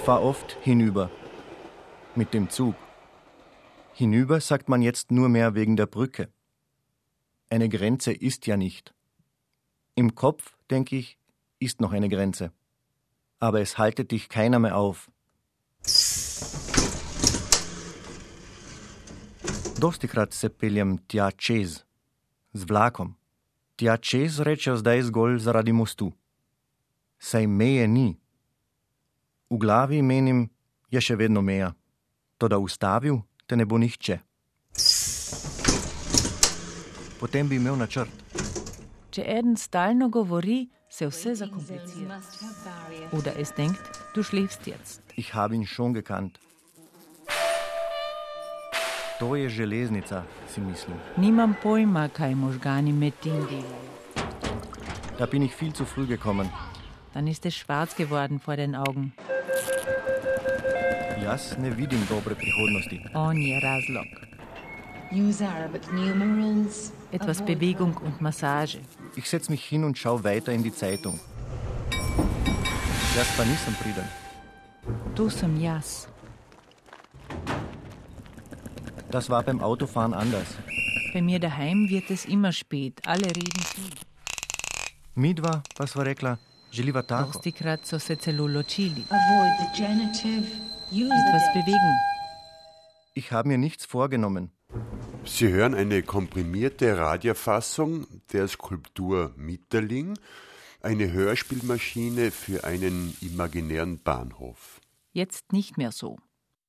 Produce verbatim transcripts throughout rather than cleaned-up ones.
fahre oft hinüber. Mit dem Zug. Hinüber sagt man jetzt nur mehr wegen der Brücke. Eine Grenze ist ja nicht. Im Kopf, denke ich, ist noch eine Grenze. Aber es haltet dich keiner mehr auf. Dostikrat se peljem tja čez, z vlakom. Tja čez rečejo zdaj zgolj zaradi mostu. Saj meje ni. V glavi menim, je še vedno meja. Toda ustavil te ne bo nihče. Potem bi imel načrt. Če eden stalno govori, se vse zakomplicira. Oder es denkt, du schläfst jetzt. Ich habe ihn schon gekannt. To je železnica, si mislim. Nimam pojma, kaj možgani med tem delajo. Da bin ich viel zu früh gekommen. Dann ist es schwarz geworden vor den Augen. Jaz ne vidim dobre prihodnosti. On je razlog. Use Arabic numerals. Etwas Bewegung und Massage. Ich setz mich hin und schau weiter in die Zeitung. Jaz pa nisem priden. Tu sem jaz. Das war beim Autofahren anders. Bei mir daheim wird es immer spät. Alle reden viel. Midva pa sva rekla, želiva tako. Dostikrat so se celo ločili. Avoid the genitive. Use Etwas the bewegen. Ich habe mir nichts vorgenommen. Sie hören eine komprimierte Radiofassung der Skulptur Mitterling, eine Hörspielmaschine für einen imaginären Bahnhof. Jetzt nicht mehr so.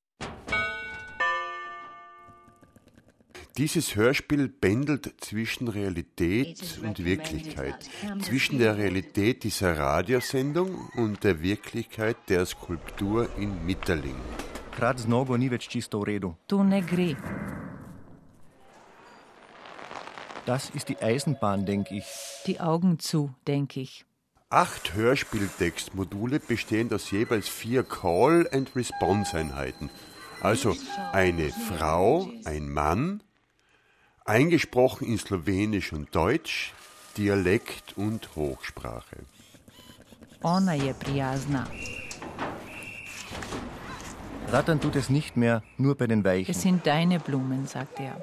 Dieses Hörspiel pendelt zwischen Realität und Wirklichkeit, zwischen der Realität dieser Radiosendung und der Wirklichkeit der Skulptur in Mitterling. Krat z nogo ni več čisto v redu. Tu ne gre. Das ist die Eisenbahn, denke ich. Die Augen zu, denke ich. Acht Hörspieltextmodule bestehen aus jeweils vier Call- and Response-Einheiten. Also eine Frau, ein Mann, eingesprochen in Slowenisch und Deutsch, Dialekt und Hochsprache. Ona je prijazna. Rattern tut es nicht mehr, nur bei den Weichen. Es sind deine Blumen, sagt er.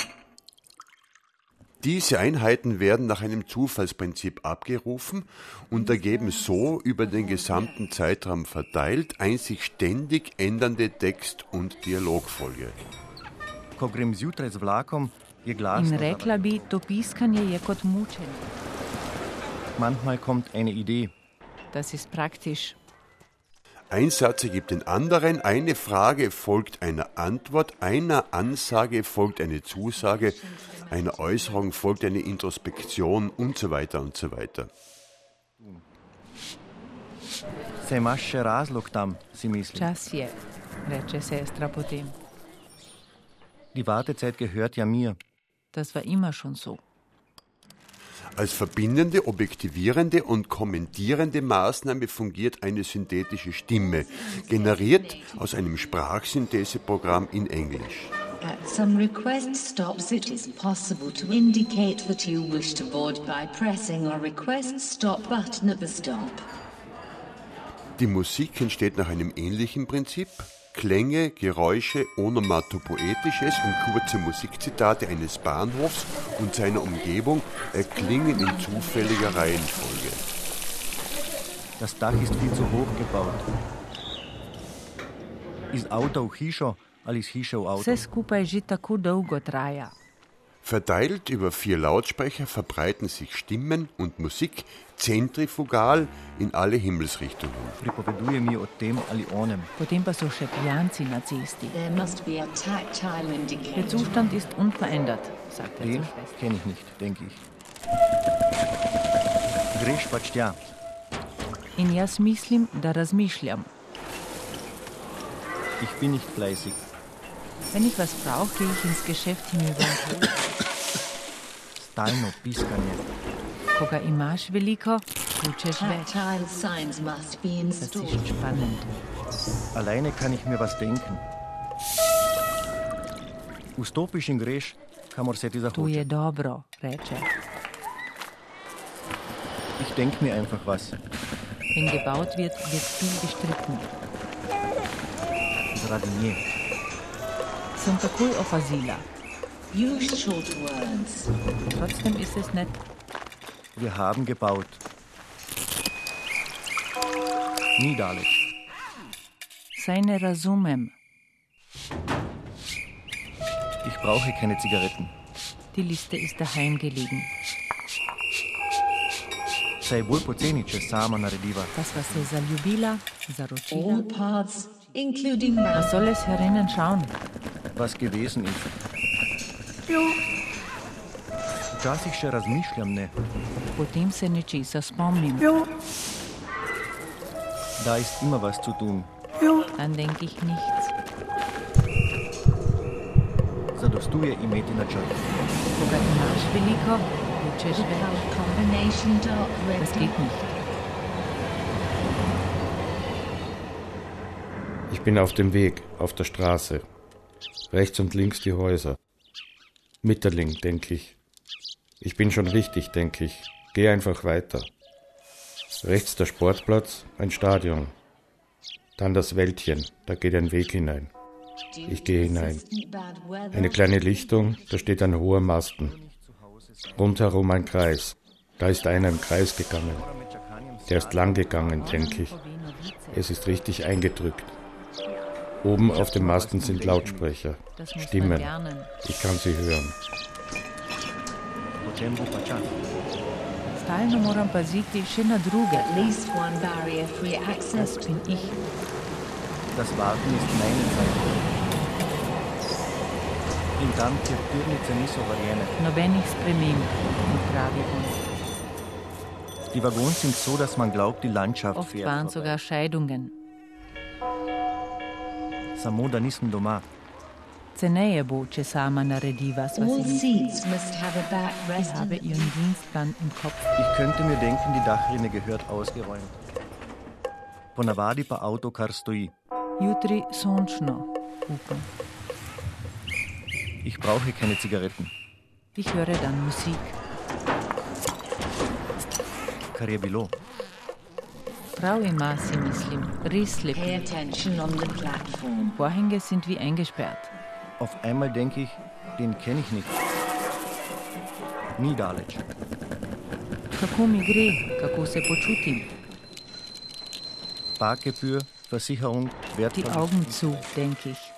Diese Einheiten werden nach einem Zufallsprinzip abgerufen und ergeben so über den gesamten Zeitraum verteilt ein sich ständig ändernde Text- und Dialogfolge. Ko grem zjutraj z vlakom, je glasno. In rekla bi, to piskanje je kot mučenje. Manchmal kommt eine Idee. Das ist praktisch. Ein Satz ergibt den anderen, eine Frage folgt einer Antwort, einer Ansage folgt eine Zusage, einer Äußerung folgt eine Introspektion und so weiter und so weiter. Se imaš še razlog tam, si mislim. Čas je, reče sestra potem. Die Wartezeit gehört ja mir. Das war immer schon so. Als verbindende, objektivierende und kommentierende Maßnahme fungiert eine synthetische Stimme, generiert aus einem Sprachsyntheseprogramm in Englisch. At some request stops, it is possible to indicate that you wish to board by pressing or request stop button at the stop. Die Musik entsteht nach einem ähnlichen Prinzip. Klänge, Geräusche, onomatopoetisches und kurze Musikzitate eines Bahnhofs und seiner Umgebung erklingen in zufälliger Reihenfolge. Das Dach ist viel zu hoch gebaut. Iz avta v hišo ali iz hiše v avto? Vse skupaj že tako dolgo traja. Verteilt über vier Lautsprecher verbreiten sich Stimmen und Musik zentrifugal in alle Himmelsrichtungen. Pripoveduje mi o tem ali onem. Potem pa so še pijanci na cesti. There must be a tactile Der indicator. Zustand ist unverändert, sagt er Den zur Schwester. kenne ich nicht, denke ich. Greš pač tja. In jaz mislim, da razmišljam. Ich bin nicht fleißig. Wenn ich was brauche, gehe ich ins Geschäft hinüber und hole. Stalno piskanje. Ko ga imaš veliko, hočeš več. Tactile signs must be Das installed. ist spannend. Alleine kann ich mir was denken. Vstopiš in greš, kamor se ti Tu je zahoče. dobro, reče. Ich denk mir einfach was. Wenn gebaut wird, wird viel gestritten. Zradinje. Sem takoj opazila. Use short words. Trotzdem ist es nett. Wir haben gebaut. Nie daleč. Saj ne razumem. Ich brauche keine Zigaretten. Die Liste ist daheim gelegen. Se je bolj poceni, če sama narediva. Da sva se zaljubila, All zaročila. paths, including Man marriage. soll es herinnen schauen. Was gewesen ist. Včasih še razmišljam, ne. Potem se nečesa spomnim. Da ist immer was zu tun. Dann denke ich nichts. Zadostuje imeti načrt. Ko ga imaš veliko, hočeš več. Without combination dark red. Das geht nicht. Ich bin auf dem Weg, auf der Straße. Rechts und links die Häuser. Mitterling, denke ich. Ich bin schon richtig, denke ich. Geh einfach weiter. Rechts der Sportplatz, ein Stadion. Dann das Wäldchen, da geht ein Weg hinein. Ich gehe hinein. Eine kleine Lichtung, da steht ein hoher Masten. Rundherum ein Kreis. Da ist einer im Kreis gegangen. Der ist lang gegangen, denke ich. Es ist richtig eingedrückt. Oben auf dem Masten sind Lautsprecher, Das muss man Stimmen. lernen. Ich kann sie hören. Potem bo pa čas. Stalno moram paziti še na druge. At least one barrier-free access Das to bin ich. Das Warten ist meine Zeit. In tam, kjer tirnice niso varjene. Nobenih sprememb, pravi on. Die Waggons sind so, dass man glaubt, die Landschaft Oft fährt waren vorbei. sogar Scheidungen. Samo, da nisem doma. Ceneje bo, če sama narediva, sva all si mislili. seats must have a Ich backrest habe in the ihren Dienstplan im Kopf. Ich könnte mir denken, die Dachrinne gehört ausgeräumt. Ponavadi pa avto kar stoji. Jutri sončno, upam. Ich brauche keine Zigaretten. Ich höre dann Musik. Kar je bilo. Prav ima, si mislim, res lep. Pay attention on the platform. Vorhänge sind wie eingesperrt. Auf einmal denke ich, den kenne ich nicht. Nie daleč. Kako mi gre, kako se počutim? Parkgebühr, Versicherung, Die Wertverlust. Augen zu, denke ich.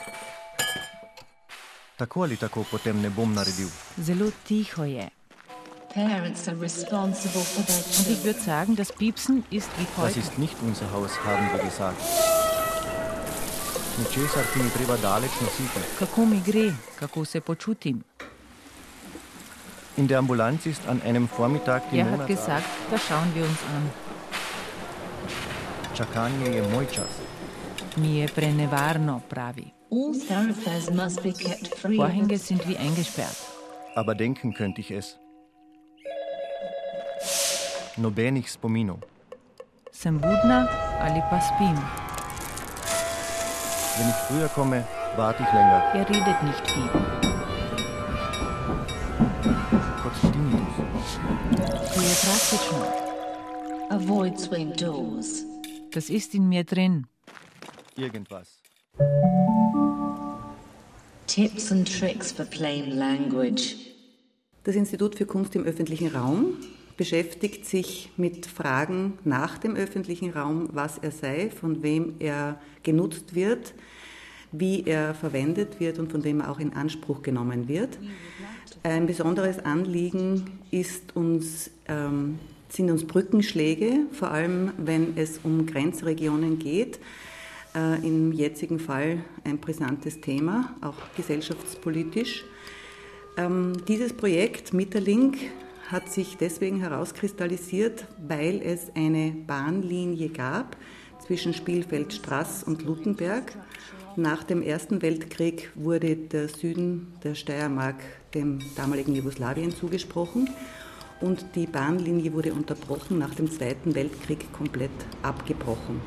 Tako ali tako potem ne bom naredil. Zelo tiho je. Parents are responsible for their Und ich children. würde sagen, das Piepsen ist wie Das heute. ist nicht unser Haus, haben wir gesagt. Ničesar ti ni treba daleč nositi. Kako mi gre, kako se počutim? In der Ambulanz ist an einem Vormittag die Er hat Monatsarztpraxis. gesagt, da schauen wir uns an. Čakanje je moj čas. Mi je prenevarno, pravi. All thoroughfares must be kept free. of Vorhänge sind wie eingesperrt. Aber denken könnte ich es. Nobenih spominov. Sem budna ali pa spim? Wenn ich früher komme, warte ich länger. Er redet nicht viel. Kot tinnitus. To je praktično. Avoid swing doors. Das ist in mir drin. Irgendwas. Tips and tricks for plain language. Das Institut für Kunst im öffentlichen Raum beschäftigt sich mit Fragen nach dem öffentlichen Raum, was er sei, von wem er genutzt wird, wie er verwendet wird und von wem er auch in Anspruch genommen wird. Ein besonderes Anliegen ist uns, ähm, sind uns Brückenschläge, vor allem wenn es um Grenzregionen geht. Äh, im jetzigen Fall ein brisantes Thema, auch gesellschaftspolitisch. Ähm, dieses Projekt Mitterling hat sich deswegen herauskristallisiert, weil es eine Bahnlinie gab zwischen Spielfeld-Straß und Luttenberg. Nach dem Ersten Weltkrieg wurde der Süden der Steiermark dem damaligen Jugoslawien zugesprochen und die Bahnlinie wurde unterbrochen, nach dem Zweiten Weltkrieg komplett abgebrochen.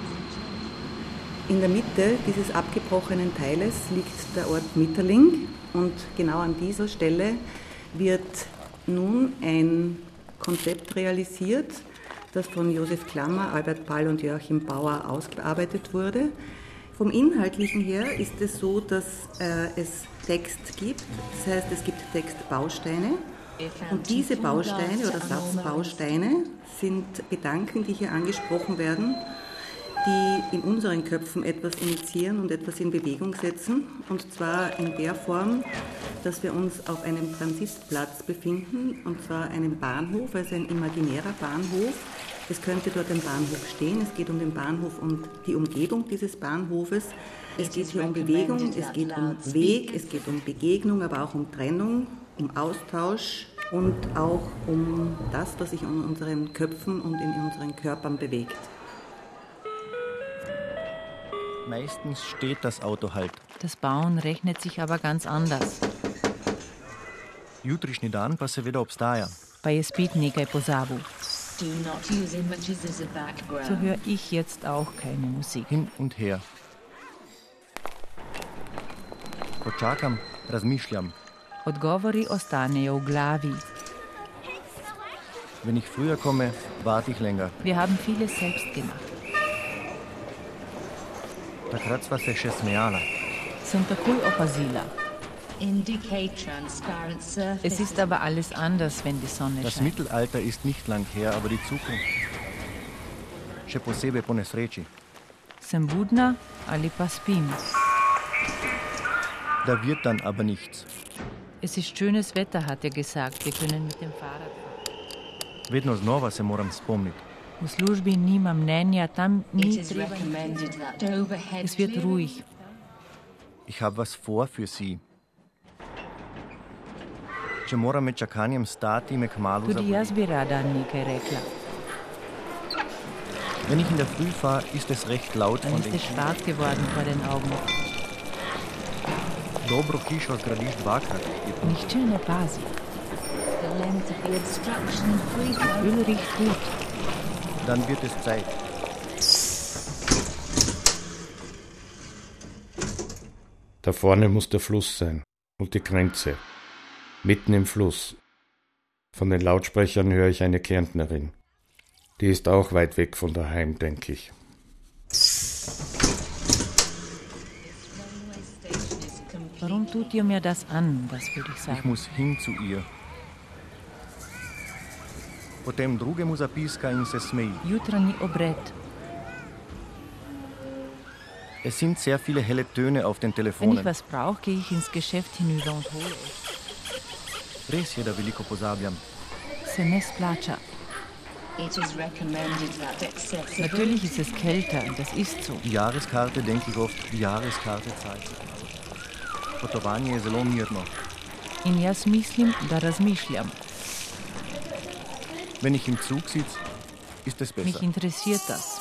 In der Mitte dieses abgebrochenen Teiles liegt der Ort Mitterling Und genau an dieser Stelle wird nun ein Konzept realisiert, das von Josef Klammer, Albert Pall und Joachim Bauer ausgearbeitet wurde. Vom Inhaltlichen her ist es so, dass äh, es Text gibt, das heißt, es gibt Textbausteine. Und diese Bausteine oder Satzbausteine sind Gedanken, die hier angesprochen werden, die in unseren Köpfen etwas initiieren und etwas in Bewegung setzen. Und zwar in der Form, dass wir uns auf einem Transitplatz befinden, und zwar einem Bahnhof, also ein imaginärer Bahnhof. Es könnte dort ein Bahnhof stehen. Es geht um den Bahnhof und die Umgebung dieses Bahnhofes. Es geht hier um Bewegung, es geht um Weg, es geht um Begegnung, aber auch um Trennung, um Austausch und auch um das, was sich in unseren Köpfen und in unseren Körpern bewegt. Meistens steht das Auto halt. Das Bauen rechnet sich aber ganz anders. Jutrišnji dan pa seveda obstaja. Pa je spet nekaj pozabil. Do not use images as a background. So höre ich jetzt auch keine Musik. Hin und her. Počakam, razmišljam. Odgovori ostanejo v glavi. Wenn ich früher komme, warte ich länger. Wir haben vieles selbst gemacht. Takrat sva se še smejala. Sem takoj opazila. Indicate transparent surface. Es ist aber alles anders, wenn die Sonne Das scheint. Mittelalter ist nicht lang her, aber die Zukunft. Še posebej po nesreči. Sem budna ali pa spim. Da wird dann aber nichts. Es ist schönes Wetter, hat er gesagt. Wir können mit dem Fahrrad fahren. Vedno znova se moram spomniti. V službi nimam mnenja, tam ni It is treba. recommended that overhead Es wird ruhig. Ich habe was vor für Sie. Če moram med čakanjem stati, me kmalu Tudi jaz zaboli. bi rada nekaj rekla. Wenn ich in der Früh fahre, ist es recht laut Dann von ist den es schwarz geworden vor den Augen. Dobro hišo zgradiš dvakrat. Nihče ne pazi. the length of the obstruction free Öl riecht gut. Dann wird es Zeit. Da vorne muss der Fluss sein und die Grenze. Mitten im Fluss. Von den Lautsprechern höre ich eine Kärntnerin. Die ist auch weit weg von daheim, denke ich. Warum tut ihr mir das an? Das würde ich Ich sagen. muss hin zu ihr. Potem drugemu zapiska in se smeji. Jutranji obred. Es sind sehr viele helle Töne auf den Wenn ich Telefonen. was brauche, gehe ich ins Geschäft hinüber und hole es. Res je, da veliko pozabljam. Se ne splača. It is recommended that excessive Natürlich ist es kälter, das ist so. Die Jahreskarte denke ich oft, die Jahreskarte zahlt. Potovanje je zelo mirno. In jaz mislim, da razmišljam. Wenn ich im Zug sitze, ist es Mich besser. interessiert das.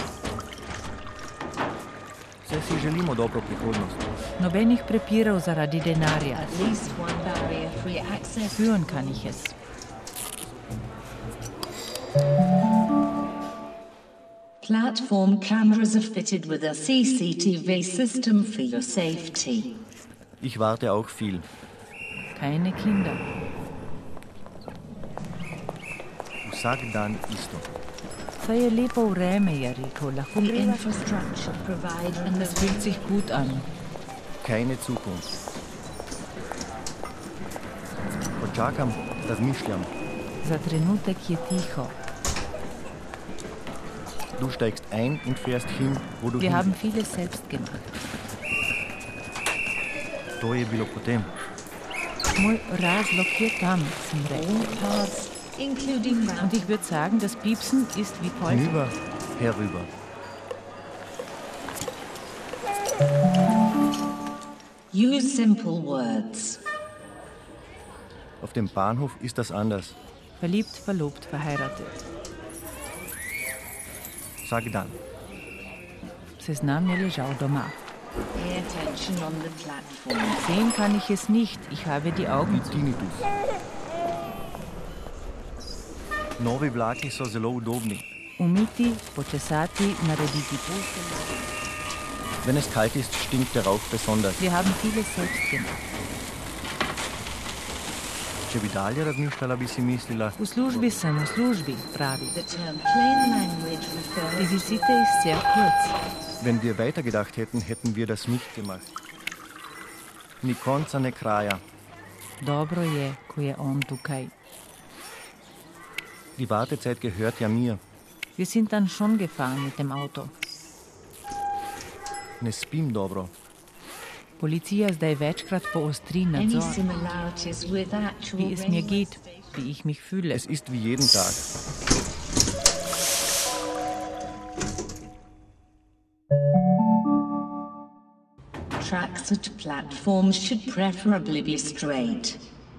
Saj si želimo dobro prihodnost. Nobenih prepirov zaradi denarja. at least one barrier-free access. Führen kann ich es. Platform cameras are fitted with a C C T V system for your safety. Ich warte auch viel. Keine Kinder. Vsak dan isto. Saj je lepo vreme, je rekel. Lahko The greva. infrastructure provides and Es the fühlt sich gut an. Keine Zukunft. Počakam, razmišljam. Za trenutek je tiho. Du steigst ein und fährst hin, wo du Wir hin. haben vieles selbst gemacht. To je bilo potem. Moj razlog je tam, sem rekel. all paths, including Und routes. ich würde sagen, das Piepsen ist wie Polter. Hinüber, herüber. Use simple words. Auf dem Bahnhof ist das anders. Verliebt, verlobt, verheiratet. Sag dann. Seznam je ležal doma. Pay attention on the platform. Sehen kann ich es nicht. Ich habe die Augen Die zu. tinnitus. Novi vlaki so zelo udobni. Umiti, počesati, narediti posteljo. Wenn es kalt ist, stinkt der Rauch besonders. Wir haben vieles selbst gemacht. Če bi dalje razmišljala, bi si mislila, V službi sem, v službi, pravi. The term plain language refers Die Visite ist sehr kurz. wenn wir weitergedacht hätten, hätten wir das nicht gemacht. Ni konca, ne kraja. Dobro je, ko je on tukaj. Die Wartezeit gehört ja mir. Wir sind dann schon gefahren mit dem Auto. Ne spim dobro. Policija zdaj večkrat poostri any nadzor, similarities with actual wie es mir rain geht, wie ich mich fühle. Es ist wie jeden Tag. tracks at platforms should preferably be straight.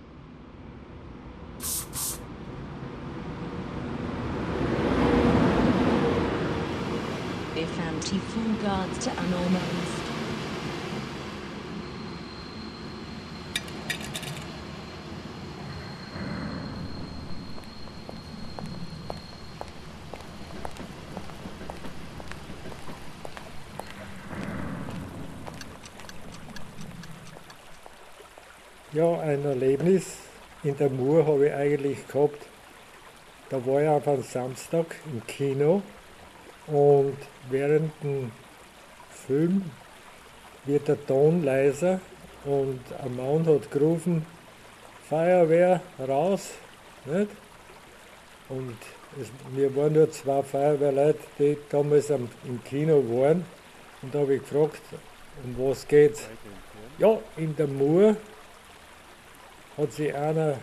If empty, full guards to unormalized. Ja, ein Erlebnis in der Mur habe ich eigentlich gehabt. Da war ich auf einem Samstag im Kino und während dem Film wird der Ton leiser und ein Mann hat gerufen, Feuerwehr raus, nicht? Und es, wir waren nur zwei Feuerwehrleute, die damals am, im Kino waren. Und da habe ich gefragt, um was geht's? Ja, in der Mur hat sich einer,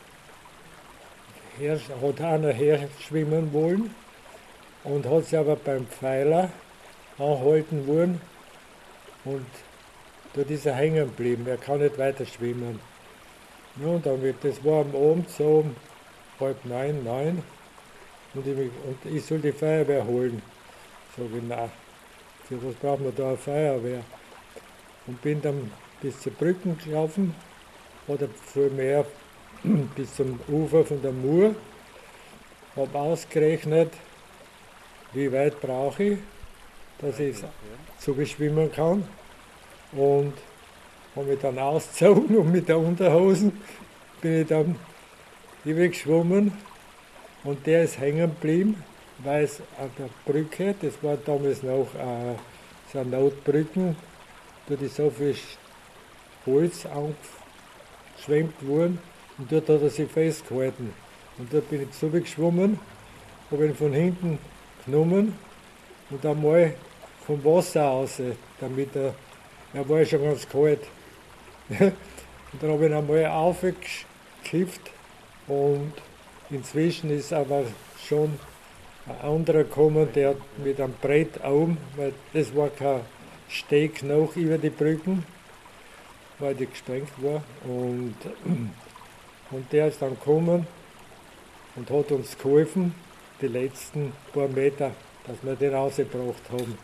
her, hat einer herschwimmen wollen und hat sich aber beim Pfeiler anhalten wollen und dort ist er hängen geblieben, er kann nicht weiter schwimmen. Ja, und dann wird, das war am Abend so um halb neun, neun und ich, und ich soll die Feuerwehr holen. Sag ich, nein, für was brauchen wir da eine Feuerwehr? Und bin dann bis zur Brücke gelaufen, oder vielmehr bis zum Ufer von der Mur, habe ausgerechnet, wie weit brauche ich, dass ich so schwimmen kann und habe mich dann ausgezogen und mit der Unterhosen bin ich dann ewig geschwommen und der ist hängen geblieben, weil es an der Brücke, das war damals noch äh, so eine Notbrücken, da ist so viel Holz angefangen, geschwemmt worden und dort hat er sich festgehalten. Und dort bin ich zurückgeschwommen, habe ihn von hinten genommen und einmal vom Wasser raus, damit er, er war schon ganz kalt. Und dann habe ich ihn einmal aufgekippt und inzwischen ist aber schon ein anderer gekommen, der hat mit einem Brett oben, weil das war kein Steg noch über die Brücken, weil die gesprengt war. Und, und der ist dann gekommen und hat uns geholfen, die letzten paar Meter, dass wir den rausgebracht haben.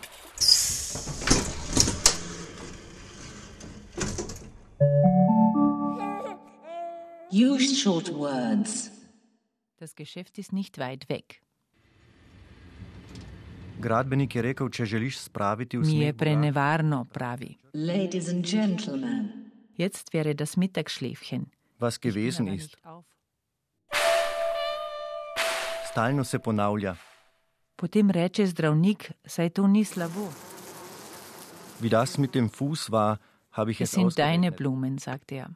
Use short words. Das Geschäft ist nicht weit weg. Gradbenik je rekel, če želiš spraviti v Mi je sneg, prenevarno, pravi. Ladies and gentlemen. Jetzt wäre das Mittagsschläfchen. was gewesen Aber ist. nicht auf. Stalno se ponavlja. Potem reče zdravnik, saj to ni slabo. Wie das mit dem Fuß war, habe ich Es es sind deine ausgerechnet. Blumen, sagt er.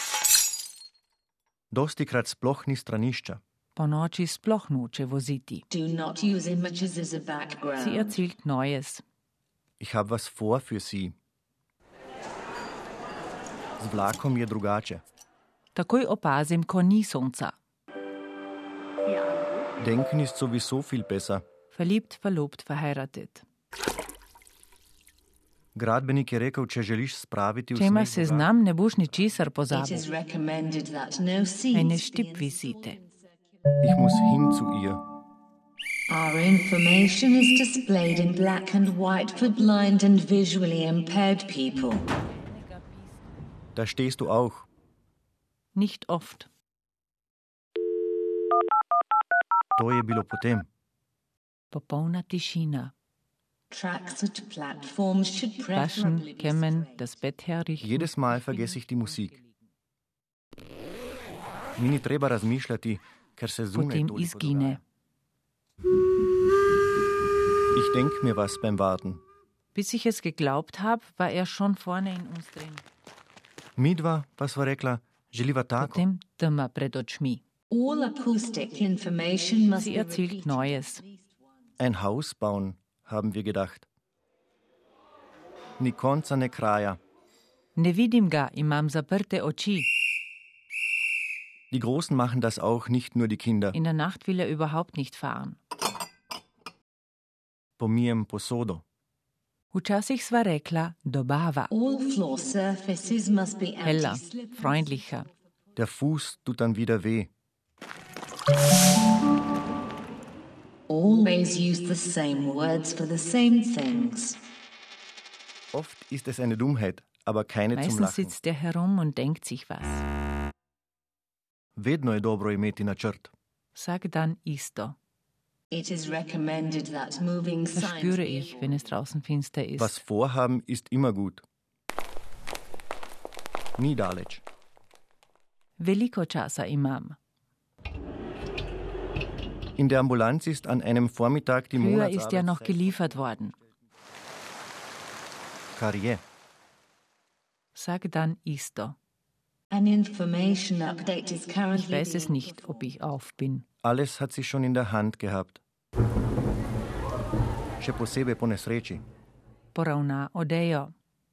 Dostikrat sploh ni stranišča. Po noči sploh noče voziti. Do not use images as a Sie background. erzählt Neues. Ich habe was vor für Sie. Z vlakom je drugače. Takoj opazim, ko ni sonca. Denken ist sowieso viel besser. Verliebt, verlobt, verheiratet. Gradbenik je rekel, če želiš spraviti v Če imaš sneg seznam, ne boš ničesar It pozabil. is recommended that no seeds Eine be Stippvisite. Ich muss hin zu ihr. Our information is displayed in black and white for blind and visually impaired people. Da stehst du auch. Nicht oft. To je bilo potem. Popolna tišina. Tracks at platforms should Waschen, preferably be kämmen, straight. das Bett herrichten. Jedes Mal vergesse ich die Musik. Mi ni treba razmišljati, ker se zunaj Potem toliko izgine. Ich denk mir was beim Warten. Bis ich es geglaubt habe, war er schon vorne in uns drin. Midva pa sva rekla, želiva tako. Potem tema pred očmi. All acoustic information must Sie be erzählt repeated. Neues. Ein Haus bauen, haben wir gedacht. Ni konca ne kraja. Ne vidim ga, imam zaprte oči. Die Großen machen das auch, nicht nur die Kinder. In der Nacht will er überhaupt nicht fahren. Pomijem posodo. Včasih sva rekla, dobava. All floor surfaces must be Heller, anti-slip. freundlicher. Der Fuß tut dann wieder weh. Always use the same words for the same things. Oft ist es eine Dummheit, aber keine zum Meistens Lachen. sitzt er herum und denkt sich was. Vedno je dobro imeti načrt. Sag dann isto. It is recommended that moving Das signs spüre be ich, wenn es draußen finster ist. Was vorhaben, ist immer gut. Ni daleč. Veliko časa imam. In der Ambulanz ist an einem Vormittag die Früher ist ja noch Monatsarbeitszeit, geliefert worden. kar je. Sag dann isto. An information update is currently Ich weiß es being nicht, ob ich auf bin. Alles hat sie schon in der Hand gehabt. Še posebej po nesreči. Poravna odejo.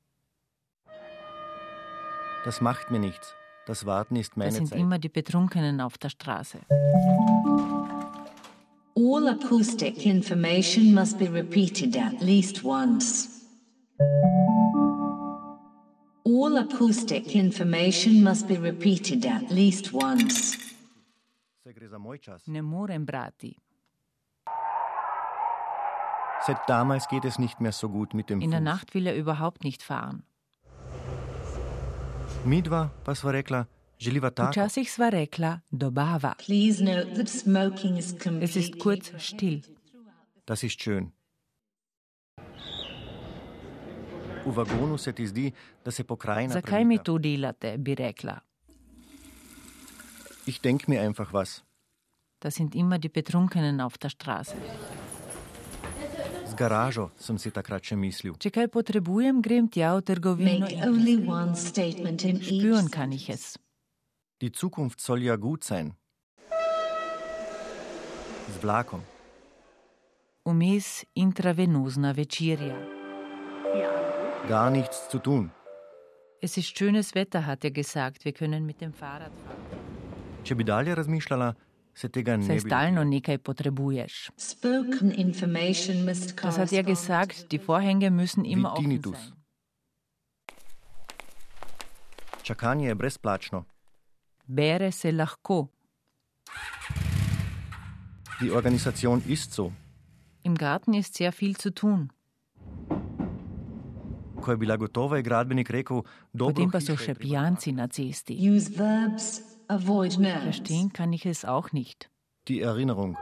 Das macht mir nichts. Das Warten ist Das meine sind Zeit. immer die Betrunkenen auf der Straße. All acoustic information must be repeated at least once. All acoustic information must be repeated at least once. Se gre za moj čas. Ne morem brati. Seit damals geht es nicht mehr so gut mit dem In der Fuß. Nacht will er überhaupt nicht fahren. Midva pa sva rekla, želiva tako. Včasih sva rekla, dobava. Please note that smoking is Es completely ist kurz still. Das ist schön. V vagonu se ti zdi, da se pokrajina Zakaj mi premika. to delate, bi rekla. Ich denk mir einfach was. Das sind immer die Betrunkenen auf der Straße. Z garažo sem si takrat še mislil. Če kaj potrebujem, grem tja v trgovino make in only one statement in each spüren kann ich es. Die Zukunft soll ja gut sein. Z vlakom. Vmes intravenozna večerja. Gar nichts zu tun. Es ist schönes Wetter, hat er gesagt. Wir können mit dem Fahrrad fahren. Če bi dalje razmišljala, se tega ne Saj bi. stalno nekaj potrebuješ. spoken information must Das hat er correspond gesagt, die Vorhänge müssen immer offen Tinnitus. sein. Čakanje je brezplačno. Bere se lahko. Die Organisation ist so. Im Garten ist sehr viel zu tun. Ko je bila gotova, je gradbenik rekel, dobro Potem pa so hišo je še treba pijanci na cesti. use verbs, avoid nouns. Verstehen kann ich es auch nicht. Die Erinnerung.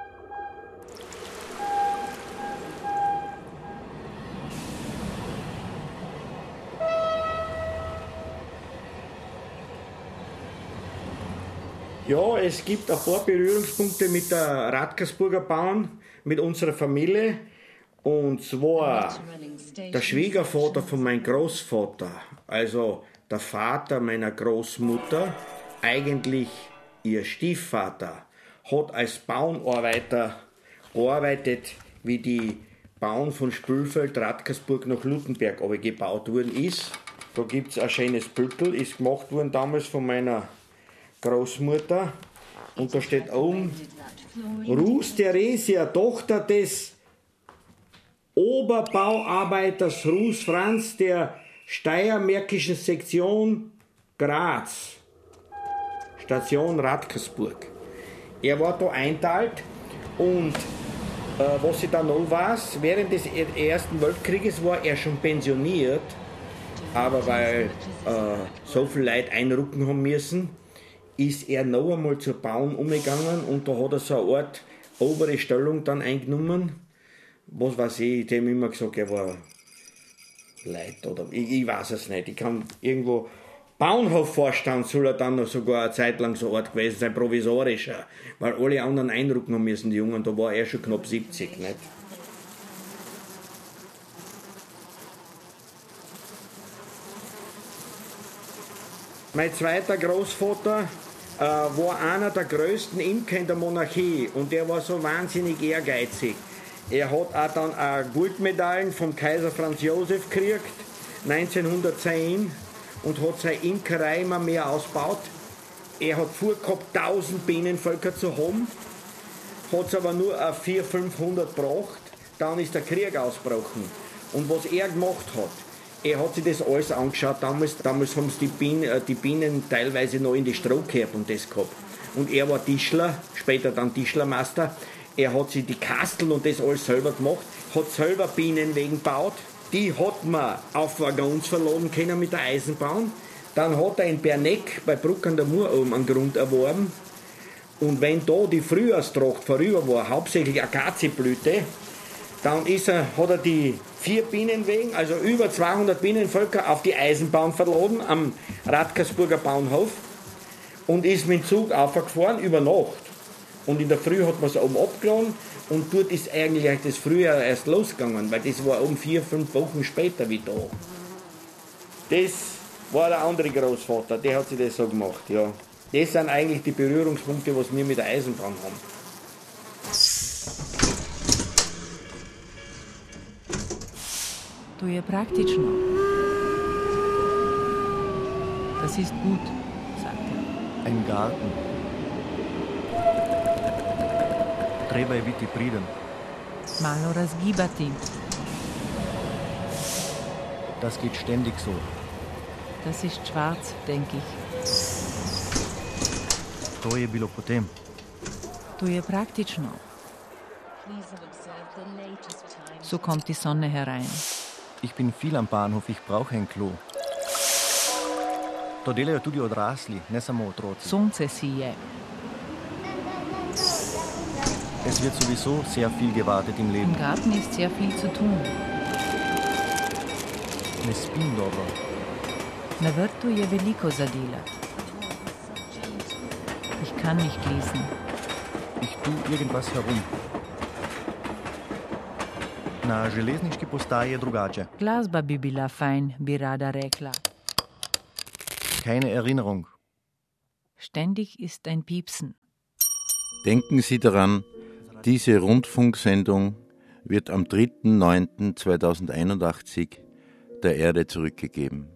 Ja, es gibt ein paar Berührungspunkte mit der Radkersburger Bauern, mit unserer Familie. Und zwar der Schwiegervater von meinem Großvater, also der Vater meiner Großmutter, eigentlich ihr Stiefvater, hat als Bauernarbeiter gearbeitet, wie die Bauern von Spülfeld, Radkersburg nach Luttenberg gebaut worden ist. Da gibt es ein schönes Bildel, ist gemacht worden damals von meiner Großmutter. Und da steht oben, Ruß Theresia, Tochter des Oberbauarbeiters Ruß Franz der Steiermärkischen Sektion Graz, Station Radkersburg. Er war da einteilt und äh, was ich da noch weiß, während des Ersten Weltkrieges war er schon pensioniert, aber weil äh, so viele Leute einrücken haben müssen, ist er noch einmal zur Bauern umgegangen und da hat er so eine Art obere Stellung dann eingenommen. Was weiß ich, dem immer gesagt, er war Leid oder ich, ich weiß es nicht. Ich kann irgendwo Bauernhofvorstand soll er dann noch sogar eine Zeit lang so Ort gewesen sein, provisorischer, weil alle anderen Eindruck haben müssen, die Jungen, da war er schon knapp siebzig, nicht? Mein zweiter Großvater äh, war einer der größten Imker in der Monarchie und der war so wahnsinnig ehrgeizig. Er hat auch dann auch Goldmedaillen vom Kaiser Franz Josef gekriegt, neunzehnhundertzehn, und hat seine Imkerei immer mehr ausgebaut. Er hat vorgehabt, tausend Bienenvölker zu haben, hat es aber nur auf vierhundert, fünfhundert gebracht. Dann ist der Krieg ausgebrochen. Und was er gemacht hat, er hat sich das alles angeschaut. Damals, damals haben sie die Bienen, die Bienen teilweise noch in die Stroh gehabt und das gehabt. Und er war Tischler, später dann Tischlermeister. Er hat sich die Kasteln und das alles selber gemacht, hat selber Bienenwegen gebaut. Die hat man auf Waggons verladen können mit der Eisenbahn. Dann hat er in Berneck bei Bruck an der Mur oben einen Grund erworben. Und wenn da die Frühjahrstracht vorüber war, hauptsächlich Akazienblüte, dann ist er, hat er die vier Bienenwegen, also über zweihundert Bienenvölker, auf die Eisenbahn verladen am Radkersburger Bahnhof und ist mit dem Zug aufgefahren über Nacht. Und in der Früh hat man es oben abgeladen und dort ist eigentlich das Frühjahr erst losgegangen, weil das war um vier, fünf Wochen später wie da. Das war der andere Großvater, der hat sich das so gemacht, ja. Das sind eigentlich die Berührungspunkte, was wir mit der Eisenbahn haben. To je praktično. Das ist gut, sagt er. Ein Garten. Treba je biti priden. Malo razgibati. Das geht ständig so. Das ist schwarz, denke ich. To je bilo potem. To je praktično. So kommt die Sonne herein. Ich bin viel am Bahnhof, ich brauche ein Klo. To delajo tudi odrasli, ne samo otroci. Sonce sije. Es wird sowieso sehr viel gewartet im Leben. Im Garten ist sehr viel zu tun. Ne spim dobro. Na vrtu je veliko za delati. Ich kann nicht lesen. Ich tue irgendwas herum. Na železniški postaji je drugače. Glasba bi bila fajn, bi rada rekla. Keine Erinnerung. Ständig ist ein Piepsen. Denken Sie daran, diese Rundfunksendung wird am dritten neunten zweitausendeinundachtzig der Erde zurückgegeben.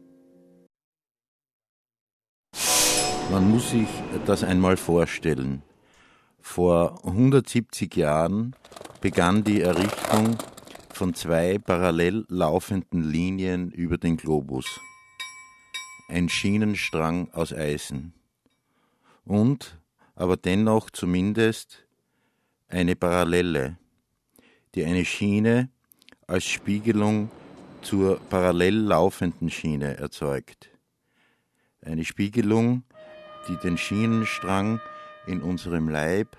Man muss sich das einmal vorstellen. Vor hundertsiebzig Jahren begann die Errichtung von zwei parallel laufenden Linien über den Globus. Ein Schienenstrang aus Eisen. Und, aber dennoch zumindest, eine Parallele, die eine Schiene als Spiegelung zur parallel laufenden Schiene erzeugt. Eine Spiegelung, die den Schienenstrang in unserem Leib,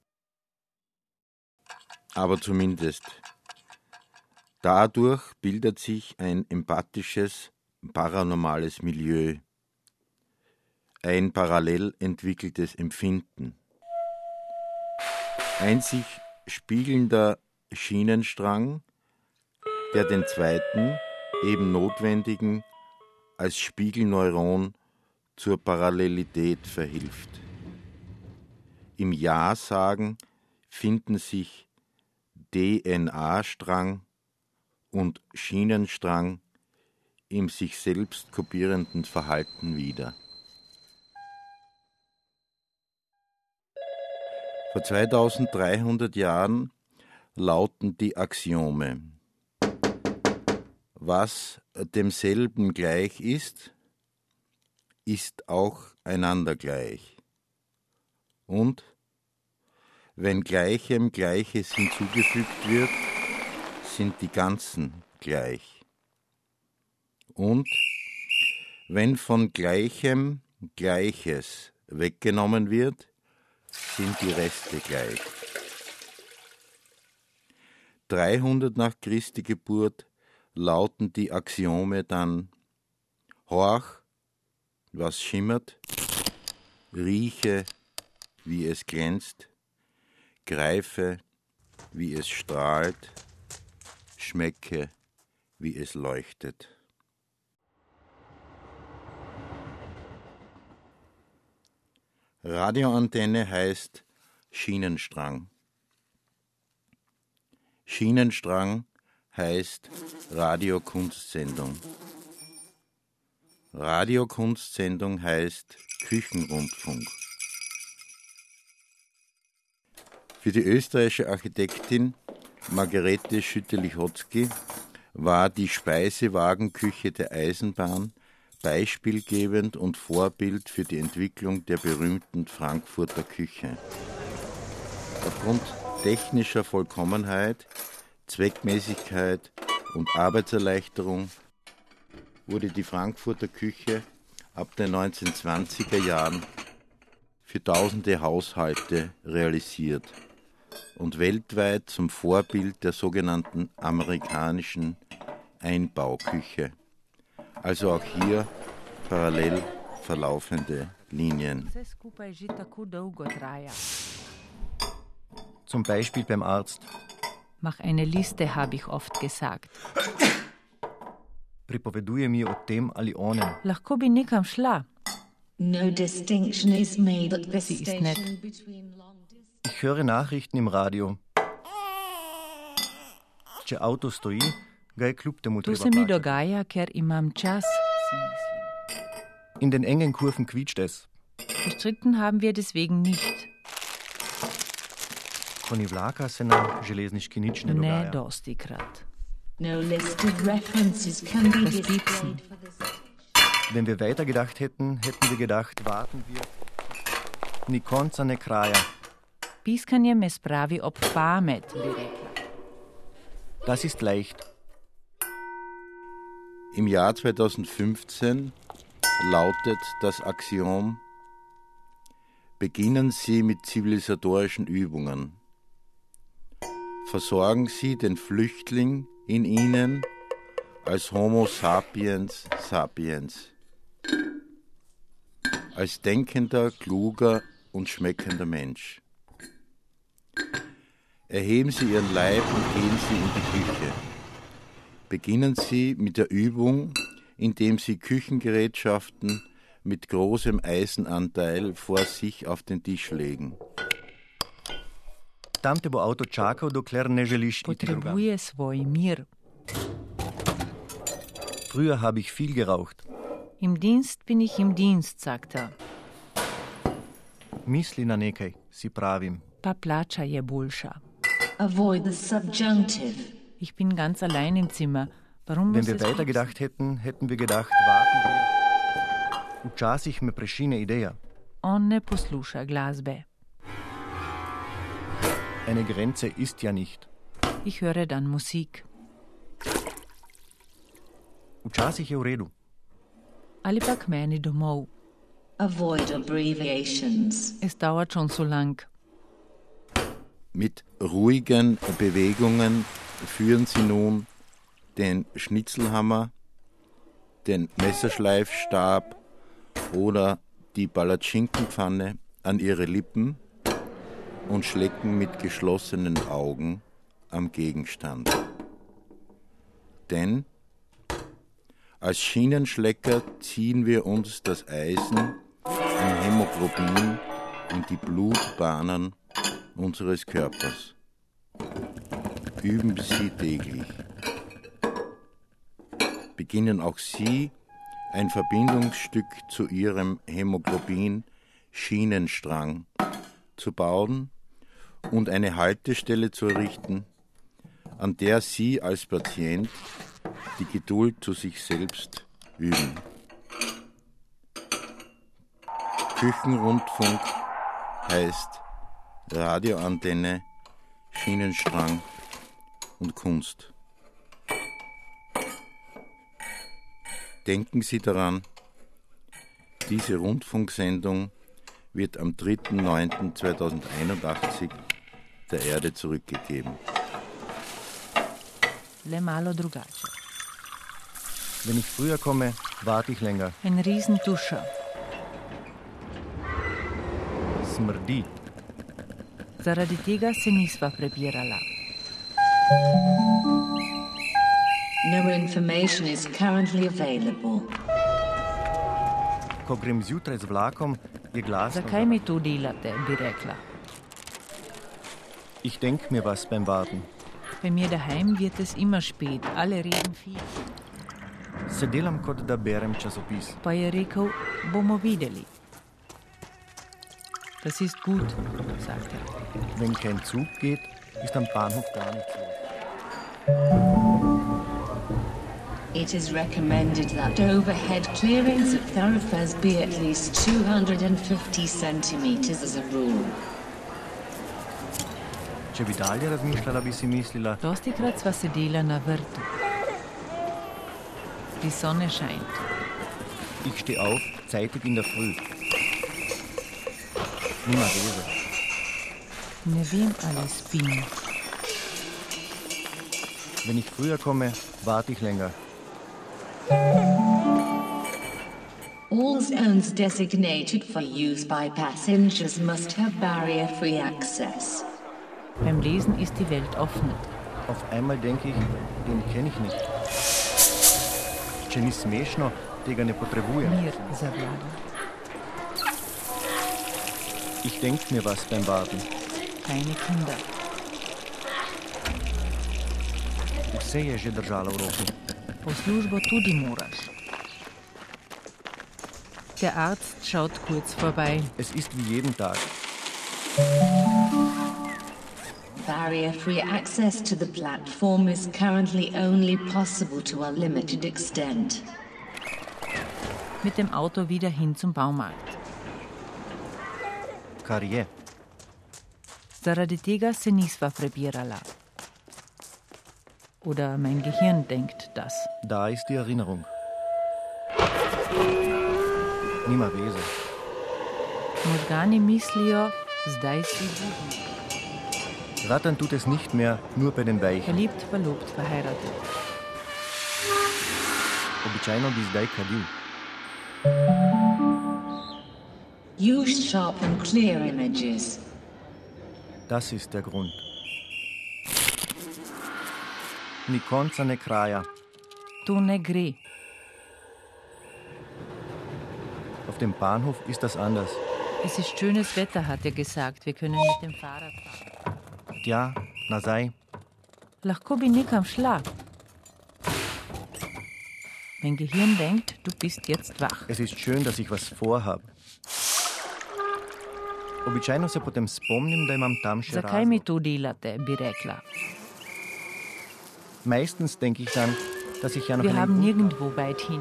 aber zumindest dadurch bildet sich ein empathisches, paranormales Milieu, ein parallel entwickeltes Empfinden. Ein sich spiegelnder Schienenstrang, der den zweiten, eben notwendigen, als Spiegelneuron zur Parallelität verhilft. Im Ja-Sagen finden sich D N A-Strang und Schienenstrang im sich selbst kopierenden Verhalten wieder. Vor zweitausenddreihundert Jahren lauten die Axiome: Was demselben gleich ist, ist auch einander gleich. Und wenn Gleichem Gleiches hinzugefügt wird, sind die Ganzen gleich. Und wenn von Gleichem Gleiches weggenommen wird, sind die Reste gleich. dreihundert nach Christi Geburt lauten die Axiome dann: Horch, was schimmert, rieche, wie es glänzt, greife, wie es strahlt, schmecke, wie es leuchtet. Radioantenne heißt Schienenstrang. Schienenstrang heißt Radiokunstsendung. Radiokunstsendung heißt Küchenrundfunk. Für die österreichische Architektin Margarete Schütte-Lihotzky war die Speisewagenküche der Eisenbahn beispielgebend und Vorbild für die Entwicklung der berühmten Frankfurter Küche. Aufgrund technischer Vollkommenheit, Zweckmäßigkeit und Arbeitserleichterung wurde die Frankfurter Küche ab den neunzehnhundertzwanziger Jahren für tausende Haushalte realisiert und weltweit zum Vorbild der sogenannten amerikanischen Einbauküche. Also auch hier parallel verlaufende Linien. Zum Beispiel beim Arzt. Mach eine Liste, habe ich oft gesagt. Pripoveduje mi o tem ali onem. Lahko bi nekam šla. No distinction is made at the Sie ist nett. station between long distance. Ich höre Nachrichten im Radio. Če avto stoji, ga je kljub temu Tu treba se mi plačati. dogaja, ker imam čas. In den engen Kurven quietscht es. Gestritten haben wir deswegen nicht. Koni vlaka se na železniški nič ne Ne dogaja. dosti krat. No listed references can be Das displayed Piepsen. for the station. Wenn wir weitergedacht hätten, hätten wir gedacht, warten wir. Ni konca ne kraja. Piskanje me spravi ob pamet, bi rekla. Das ist leicht. Im Jahr zweitausendfünfzehn lautet das Axiom: Beginnen Sie mit zivilisatorischen Übungen. Versorgen Sie den Flüchtling in Ihnen als Homo sapiens sapiens, als denkender, kluger und schmeckender Mensch. Erheben Sie Ihren Leib und gehen Sie in die Küche. Beginnen Sie mit der Übung, indem Sie Küchengerätschaften mit großem Eisenanteil vor sich auf den Tisch legen. Tam te bo avto čakal, dokler ne želiš iti drugam. Potrebuje svoj mir. Früher habe ich viel geraucht. Im Dienst bin ich im Dienst, sagt er. Misli na nekaj, si pravim. Pa plača je boljša. Avoid the subjunctive. Ich bin ganz allein im Zimmer. Warum Wenn muss wir es weitergedacht hätten, hätten wir gedacht, warten wir. Včasih me prešine ideja. On ne posluša glasbe. Eine Grenze ist ja nicht. Ich höre dann Musik. Včasih je v redu. Ali pa k meni domov. Avoid abbreviations. Es dauert schon so lang. Mit ruhigen Bewegungen führen Sie nun den Schnitzelhammer, den Messerschleifstab oder die Palatschinkenpfanne an Ihre Lippen und schlecken mit geschlossenen Augen am Gegenstand. Denn als Schienenschlecker ziehen wir uns das Eisen im Hämoglobin in die Blutbahnen unseres Körpers. Üben Sie täglich. Beginnen auch Sie ein Verbindungsstück zu Ihrem Hämoglobin-Schienenstrang zu bauen und eine Haltestelle zu errichten, an der Sie als Patient die Geduld zu sich selbst üben. Küchenrundfunk heißt Radioantenne, Schienenstrang und Kunst. Denken Sie daran, diese Rundfunksendung wird am dritten neunten zweitausendeinundachtzig der Erde zurückgegeben. Le malo drugače. Wenn ich früher komme, warte ich länger. Ein Riesenduscher. smrdi. Zaradi tega se nisva prebirala. No information is currently available. Ko grem zjutraj z vlakom, je glasno. Zakaj mi to delate, bi rekla. Ich denk mir was beim Warten. Bei mir daheim wird es immer spät, alle reden viel. Se delam, kot da berem časopis. Pa je rekel, bomo videli. Das ist gut, sagt er. Wenn kein Zug geht, ist am Bahnhof gar nichts los. It is recommended that overhead clearings of thoroughfares be at least two hundred fifty centimeters as a rule. Če bi dalje razmišljala, bi si mislila, Dostikrat sva sedela na vrtu. Die Sonne scheint. ich steh auf, zeitig in der Früh. Nima veze. Ne vem, ali spim. Wenn ich früher komme, warte ich länger. All zones designated for use by passengers must have barrier-free access. Beim Lesen ist die Welt offen. Auf einmal denke ich, den kenne ich nicht. Če ni smešno, tega ne potrebujem. Mir zavlada. Ich denk mir was beim Warten. Keine Kinder. Vse je že držala v roki. Po službo tudi moraš. Der Arzt schaut kurz vorbei. Es ist wie jeden Tag. Barrier-free access to the platform is currently only possible to a limited extent. Mit dem Auto wieder hin zum Baumarkt. Kar je. Zaradi tega se nisva prebirala. Oder mein Gehirn denkt das. Da ist die Erinnerung. Nima veze. Možgani mislijo, zdaj si budnik. Rattern tut es nicht mehr, nur bei den Weichen. Verliebt, verlobt, verheiratet. Običajno bi zdaj kadil. Use sharp and clear images. Das ist der Grund. Ni konca, ne kraja. To ne gre. Auf dem Bahnhof ist das anders. Es ist schönes Wetter, hat er gesagt. Wir können mit dem Fahrrad fahren. Tja, nazaj. Lahko bi nekam šla. Mein Gehirn denkt, du bist jetzt wach. Es ist schön, dass ich was vorhab. Običajno se potem spomnim, da imam tam še Zakaj mi to delate, bi rekla. Meistens denke ich dann, dass ich ja noch Wir einen haben guten- nirgendwo weit hin.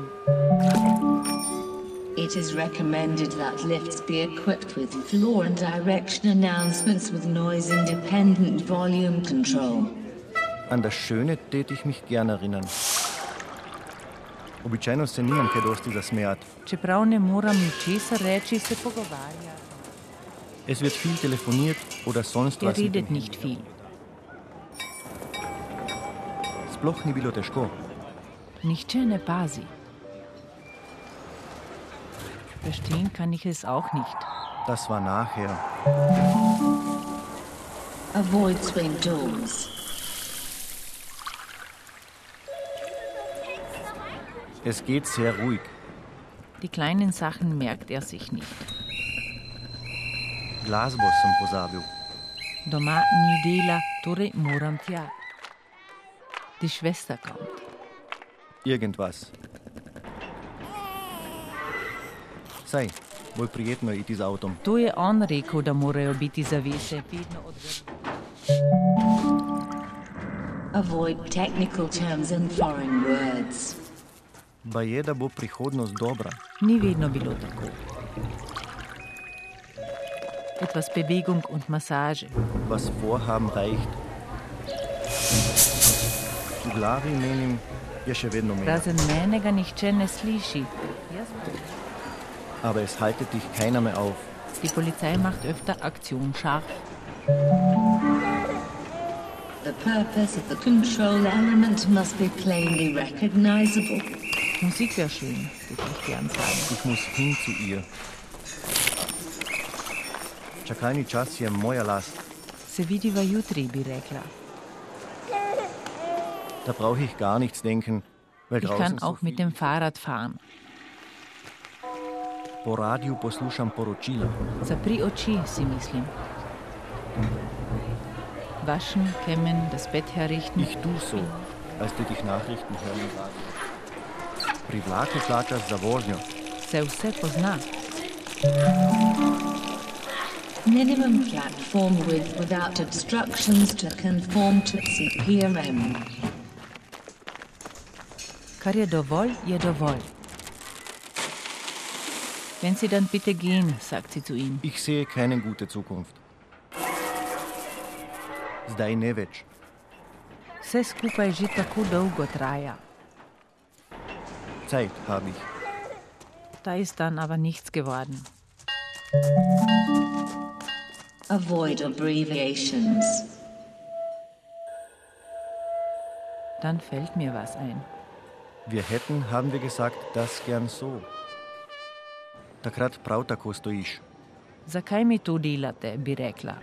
It is recommended that lifts be equipped with floor and direction announcements with noise-independent volume control. An das Schöne tät ich mich gern erinnern. Običajno se nimam kaj dosti zasmejat. Čeprav ne moram ničesar reči, se pogovarja. Es wird viel telefoniert oder sonst Er was. mit dem redet nicht viel. Sploh ni bilo težko. Nihče ne pazi. Verstehen kann ich es auch nicht. Das war nachher. Avoid swing doors. Es geht sehr ruhig. Die kleinen Sachen merkt er sich nicht. Glasbo sem pozabil. Doma ni dela, torej moram tja. Die Schwester kommt. Irgendwas. Saj, bolj prijetno je iti z avtom. To je on rekel, da morajo biti zavese vedno odgrnjene. Avoid technical terms and foreign words. Baje, da bo prihodnost dobra. Ni vedno bilo tako. Etwas Bewegung und Massage. Was vorhaben reicht. V glavi menim, je še vedno meni. Razen mene ga nihče ne sliši. Jaz pa. Aber es haltet dich keiner mehr auf. Die Polizei macht öfter Aktion scharf. The purpose of the control element must be plainly recognizable. Musik wäre schön, würde ich gern sagen. Ich muss hin zu ihr. Čakalni čas je moja last. Se vidiva jutri, bi rekla. Da brauche ich gar nichts denken, weil Ich draußen kann auch mit dem Fahrrad fahren. po radiju poslušam poročila. Zapri oči, si mislim. Waschen, kämmen, das Bett herrichten. Ich tu so, als du dich Nachrichten hören im Radio. Pri vlaku plačaš za vožnjo. Se vse pozna. Minimum platform width without obstructions to conform to C P R M. Kar je dovolj, je dovolj. Wenn Sie dann bitte gehen, sagt sie zu ihm. Ich sehe keine gute Zukunft. Zdaj ne več. Vse skupaj že tako dolgo traja. Zeit habe ich. Da ist dann aber nichts geworden. Avoid abbreviations. Dann fällt mir was ein. Wir hätten, haben wir gesagt, das gern so. Takrat prav tako stojiš. Zakaj mi to delate, bi rekla.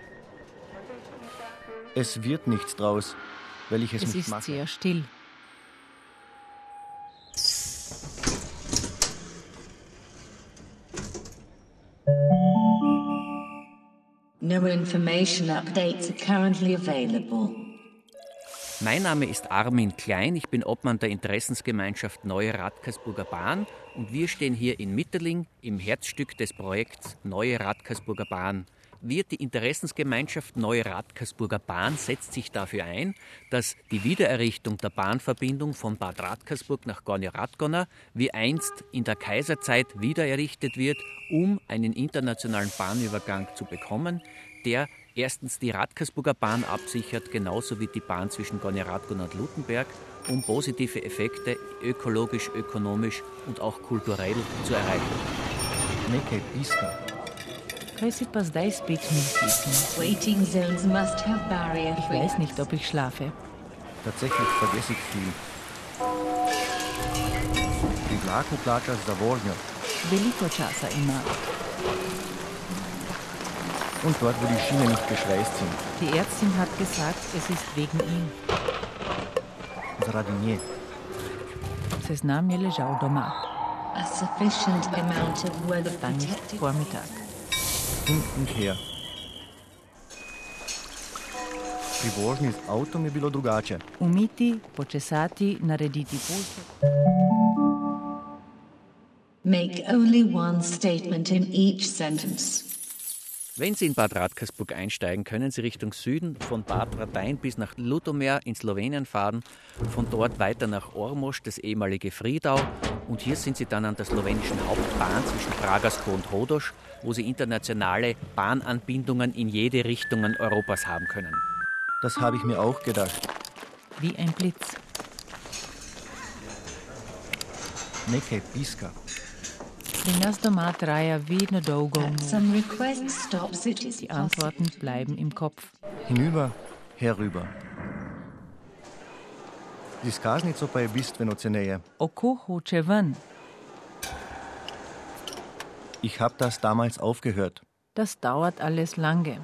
Es wird nichts draus, weil ich es, Es nicht ist mache. sehr still. No information updates are currently available. Mein Name ist Armin Klein, ich bin Obmann der Interessensgemeinschaft Neue Radkersburger Bahn und wir stehen hier in Mitterling im Herzstück des Projekts Neue Radkersburger Bahn. Wir, die Interessensgemeinschaft Neue Radkersburger Bahn, setzt sich dafür ein, dass die Wiedererrichtung der Bahnverbindung von Bad Radkersburg nach Gornja-Radgona wie einst in der Kaiserzeit wiedererrichtet wird, um einen internationalen Bahnübergang zu bekommen, der erstens die Radkersburger Bahn absichert, genauso wie die Bahn zwischen Gornja-Radgona und Lutenberg, um positive Effekte ökologisch, ökonomisch und auch kulturell zu erreichen. Nekaj piska. Kaj si pa zdaj spet misliš? Waiting zones must have barrier Ich weiß nicht, ob ich schlafe. Tatsächlich vergesse ich viel. Pri vlaku plačaš za vožnjo. Veliko časa ima. Und dort, wo die Schienen nicht geschweißt sind. Die Ärztin hat gesagt, es ist wegen ihm. Zaradi nje. Seznam je ležal doma. A sufficient amount of weather Dann ist protected. Vormittag. Hin und her. Pri vožnji z avtom je bilo drugače. Umiti, počesati, narediti posel. Make only one statement in each sentence. Wenn Sie in Bad Radkersburg einsteigen, können Sie Richtung Süden von Bad Radein bis nach Lutomir in Slowenien fahren, von dort weiter nach Ormož, das ehemalige Friedau, und hier sind Sie dann an der slowenischen Hauptbahn zwischen Pragersko und Hodoš, wo Sie internationale Bahnanbindungen in jede Richtung Europas haben können. Das habe ich mir auch gedacht. Wie ein Blitz. Nekaj piska. Pri nas doma traja vedno dolgo v At noč. some request stops it is Die Antworten bleiben im Kopf. Hinüber, herüber. Z izkaznico pa je bistveno ceneje. Oko hoče ven. Ich habe das damals aufgehört. Das dauert alles lange.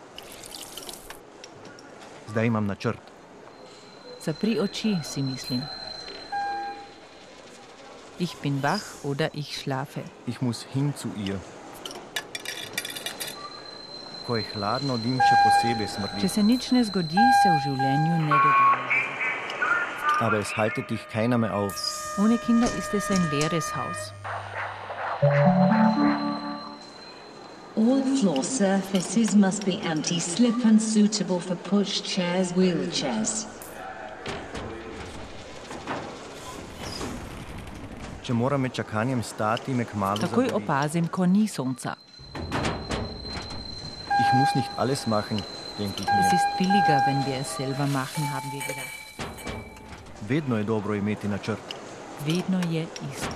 Zdaj imam načrt. Zapri oči, si mislim. Ich bin wach oder ich schlafe. Ich muss hin zu ihr. Ko je hladno, dim še posebej Če smrdi. se nič ne zgodi, se v življenju ne dogaja. Aber es haltet dich keiner mehr auf. Ohne Kinder ist es ein leeres Haus. All floor surfaces must be anti-slip and suitable for pushchairs, wheelchairs. Če moram med čakanjem stati, me kmalu Takoj zaboli. opazim, ko ni sonca. Ich muss nicht alles machen, denke ich Es mir. ist billiger, wenn wir es selber machen, haben wir gedacht. Vedno je dobro imeti načrt. Vedno je isto.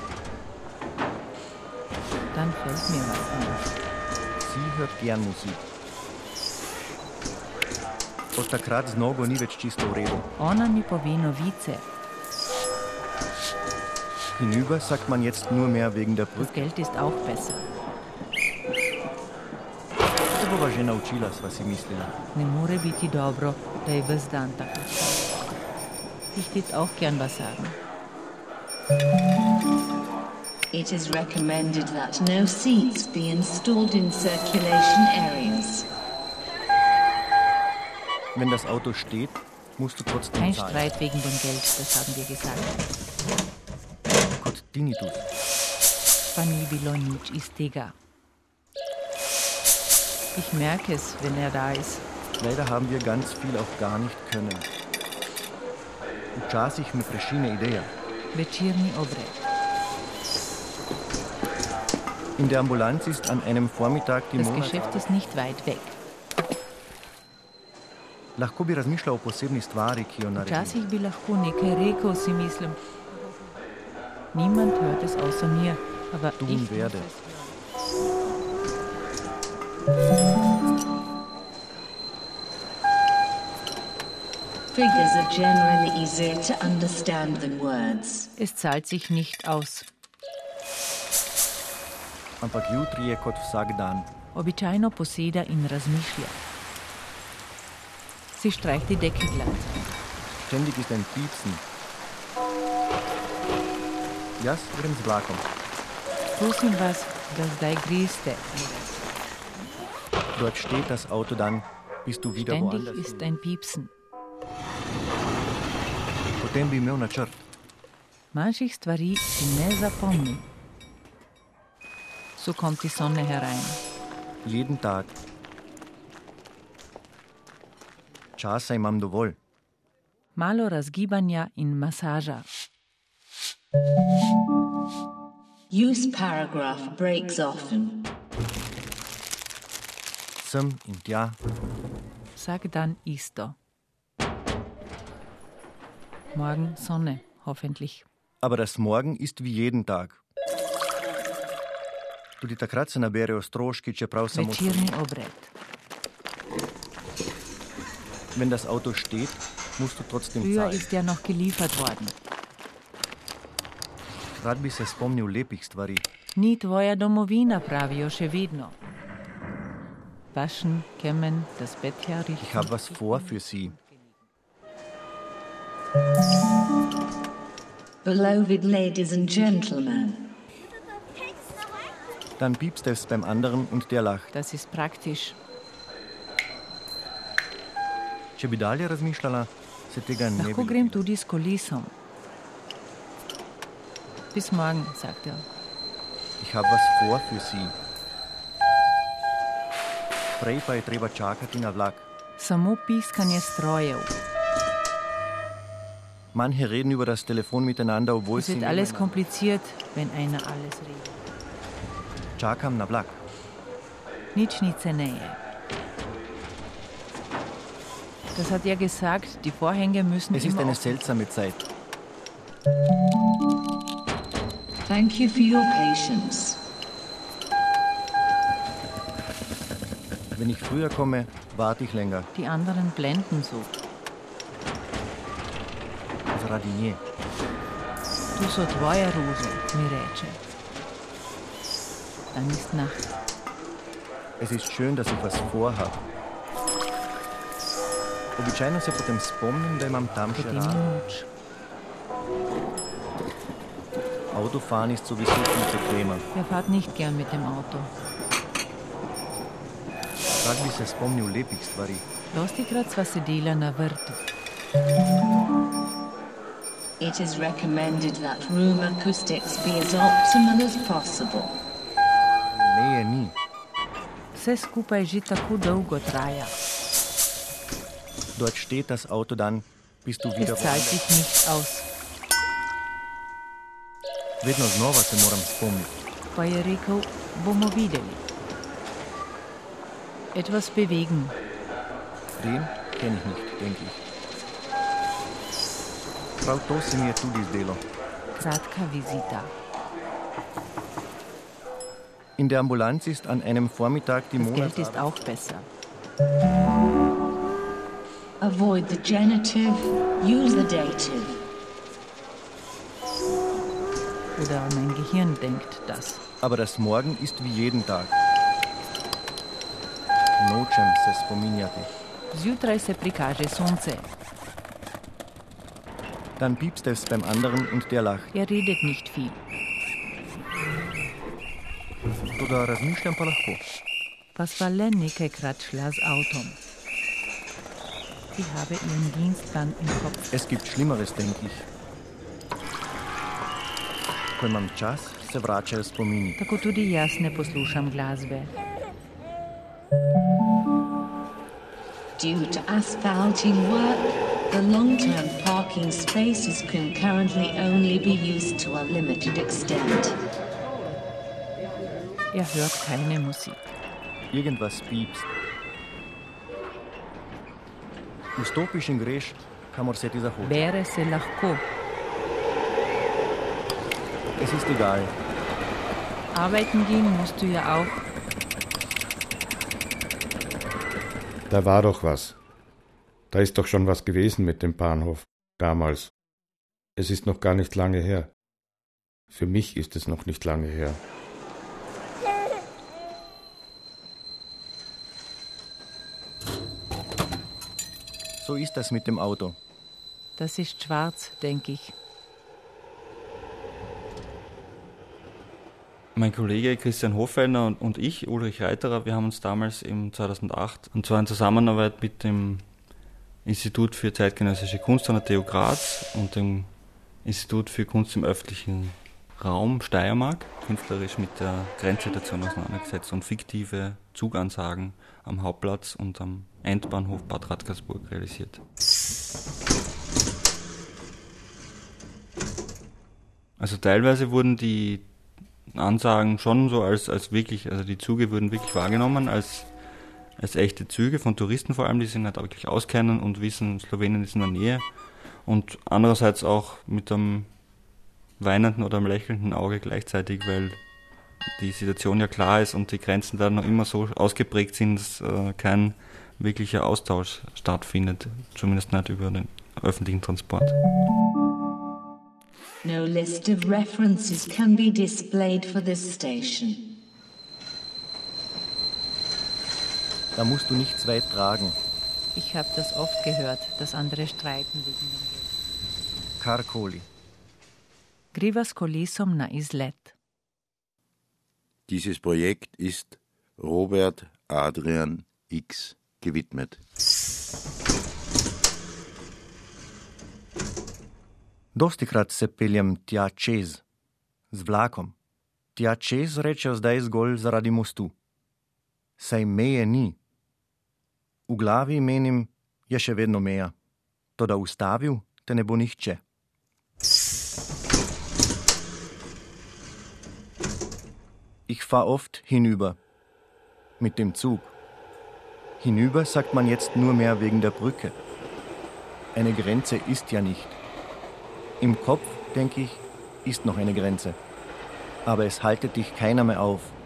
Dann fällt mir was ein. Sie hört gern Musik. Od takrat z nogo ni več čisto v redu. Ona mi pove novice. Hinüber sagt man jetzt nur mehr wegen der Das Brücke. Geld ist auch besser. bova že naučila, sva si mislila. Ne more biti dobro, da je ves dan tako. Ich tät auch gern was sagen. It is recommended that no seats be installed in circulation areas. Wenn das Auto steht, musst du trotzdem Kein zahlen. Streit wegen dem Geld, das haben wir gesagt. Kot tinnitus. Pa ni bilo nič iz tega. Ich merke es, wenn er da ist. Leider haben wir ganz viel auch gar nicht können. Včasih me prešine ideja. Večerni obred. In der Ambulanz ist an einem Vormittag die Das Monats... Geschäft ist nicht weit weg. Lahko bi razmišljal o posebni stvari, ki jo naredim. Včasih bi lahko nekaj rekel, si mislim. Niemand hört es außer mir, aber Tun ich werde. muss es hören. Figures are generally easier to understand than words. Es zahlt sich nicht aus. Ampak jutri je kot vsak dan. Običajno poseda in razmišlja. Sie streicht die Decke glatt. Ständig ist ein Piepsen. Jaz grem z vlakom. Prosim vas, da zdaj greste. Dort steht das Auto dann, bis du wieder Ständig woanders ist hin. ein Piepsen. Potem bi imel načrt. Manchih stvari si ne zapomnim. So kommt die Sonne herein. Jeden Tag. Časa imam dovolj. Malo razgibanja in masaža. Use paragraph breaks often. Sem in tja. Vsak dan isto. Morgen Sonne, hoffentlich. Aber das Morgen ist wie jeden Tag. Tudi takrat se naberejo stroški, čeprav samo... Večerni obred. Wenn das Auto steht, musst du trotzdem Früher zahlen. ist ja noch geliefert worden. Rad bi se spomnil lepih stvari. Ni tvoja domovina, pravijo še vedno. Waschen, kämmen, das Bett herrichten. Ich habe was vor für sie. Beloved ladies and gentlemen. Dann piepst es beim anderen und der lacht. Das ist praktisch. Če bi dalje razmišljala, se tega ne Lahko bi... grem tudi s kolesom. Bis morgen, sagt er. Ich habe was vor für sie. Prej pa je treba čakati na vlak. Samo piskanje strojev. Manche reden über das Telefon miteinander, obwohl Es sie... wird alles kompliziert, wenn einer alles redet. Čakam na vlak. Nič ni ceneje. Das hat er gesagt, die Vorhänge müssen Es ist immer eine offen. seltsame Zeit. Thank you for your patience. Wenn ich früher komme, warte ich länger. Die anderen blenden so. Zaradi nje. Tu so tvoje rože, mi reče. Dann ist Nacht. Es ist schön, dass ich was vorhab. Običajno se potem spomnim, da imam tam še Potem je rad. noč. Autofahren ist sowieso viel bequemer. Er fährt nicht gern mit dem Auto. Rad bi se spomnil lepih stvari. Dostikrat sva sedela na vrtu. It is recommended that room acoustics be as optimal as possible. Meje ni. Vse skupaj že tako dolgo traja. Dort steht das Auto dann, bis du wieder Es zahlt woanders. sich nicht aus. Vedno znova se moram spomniti. Pa je rekel, bomo videli. Etwas bewegen. Den kenne ich nicht, denke ich. Prav to se mi je tudi zdelo. Kratka vizita. In der Ambulanz ist an einem Vormittag die Das Geld Monats... ist auch besser. Avoid the genitive, use the dative. Oder mein Gehirn denkt das. Aber das Morgen ist wie jeden Tag. Nočem se spominjati. Zjutraj se prikaže sonce. Dann piepst es beim anderen und der lacht. Er redet nicht viel. Toda razmišljam pa lahko. Was war le nekajkrat šla z avtom. Sie habe ihren Dienstplan im Kopf. Es gibt Schlimmeres, denke ich. Ko imam čas, se vračajo spomini. Tako tudi jaz ne poslušam glasbe. Due to asphalting work, the long-term parking spaces can currently only be used to a limited extent. Er hört keine Musik. Irgendwas piepst. Vstopiš in greš, kamor se ti zahoče. Bere se lahko. Es ist egal. Arbeiten gehen musst du ja auch. Da war doch was. Da ist doch schon was gewesen mit dem Bahnhof. Damals. Es ist noch gar nicht lange her. Für mich ist es noch nicht lange her. So ist das mit dem Auto. Das ist schwarz, denke ich. Mein Kollege Christian Hofellner und, und ich, Ulrich Reiterer, wir haben uns damals im zweitausendacht, und zwar in Zusammenarbeit mit dem Institut für zeitgenössische Kunst an der T U Graz und dem Institut für Kunst im öffentlichen Raum Steiermark, künstlerisch mit der Grenzsituation auseinandergesetzt und fiktive Zugansagen am Hauptplatz und am Endbahnhof Bad Radkersburg realisiert. Also teilweise wurden die Ansagen schon so als, als wirklich, also die Züge wurden wirklich wahrgenommen als, als echte Züge von Touristen vor allem, die sich halt auch wirklich auskennen und wissen, Slowenien ist in der Nähe, und andererseits auch mit einem weinenden oder einem lächelnden Auge gleichzeitig, weil die Situation ja klar ist und die Grenzen da noch immer so ausgeprägt sind, dass äh, kein wirklicher Austausch stattfindet, zumindest nicht über den öffentlichen Transport. No list of references can be displayed for this station. Da musst du nichts weit tragen. Ich habe das oft gehört, dass andere streiten wegen dem Geld. Karkoli. Griva s kolesom na izlet. Dieses Projekt ist Robert Adrian X gewidmet. Dostikrat se peljem tja čez, z vlakom. Tja čez rečejo zdaj zgolj zaradi mostu. Saj meje ni. V glavi menim, je še vedno meja. Toda ustavil te ne bo nihče. Ich fahr oft hinüber. Mit dem Zug. Hinüber sagt man jetzt nur mehr wegen der Brücke. Eine Grenze ist ja nicht. Im Kopf, denke ich, ist noch eine Grenze. Aber es haltet dich keiner mehr auf.